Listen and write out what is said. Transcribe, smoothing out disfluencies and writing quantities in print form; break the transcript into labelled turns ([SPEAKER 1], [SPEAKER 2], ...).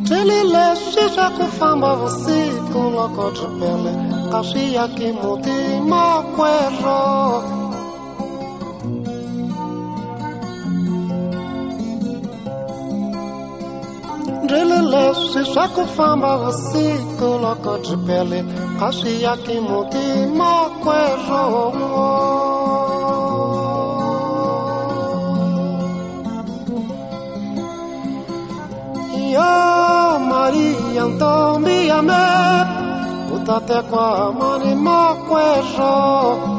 [SPEAKER 1] Tilileshisha kufamba usiku loko tripele kashia kimuti makwero Tilileshisha kufamba usiku loko tripele kashia kimuti makwero Yo Maria Antonia me utate kwa mani makwero